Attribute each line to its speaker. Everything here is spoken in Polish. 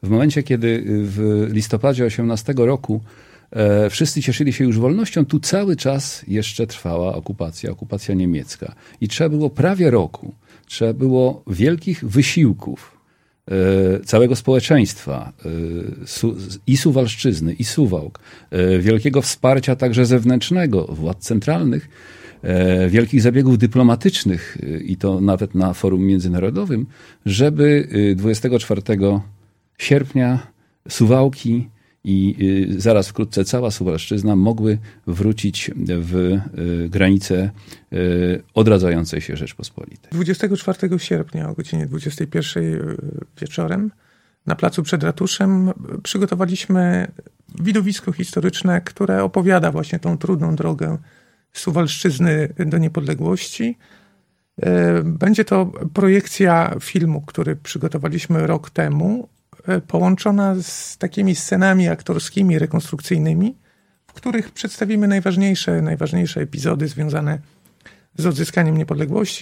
Speaker 1: W momencie, kiedy w listopadzie 18 roku wszyscy cieszyli się już wolnością, tu cały czas jeszcze trwała okupacja niemiecka. I trzeba było prawie roku, trzeba było wielkich wysiłków całego społeczeństwa, i Suwalszczyzny, i Suwałk, wielkiego wsparcia także zewnętrznego, władz centralnych, wielkich zabiegów dyplomatycznych, i to nawet na forum międzynarodowym, żeby 24 sierpnia Suwałki i zaraz wkrótce cała Suwalszczyzna mogły wrócić w granice odradzającej się Rzeczpospolitej.
Speaker 2: 24 sierpnia o godzinie 21 wieczorem na placu przed ratuszem przygotowaliśmy widowisko historyczne, które opowiada właśnie tą trudną drogę Suwalszczyzny do niepodległości. Będzie to projekcja filmu, który przygotowaliśmy rok temu, połączona z takimi scenami aktorskimi, rekonstrukcyjnymi, w których przedstawimy najważniejsze epizody związane z odzyskaniem niepodległości.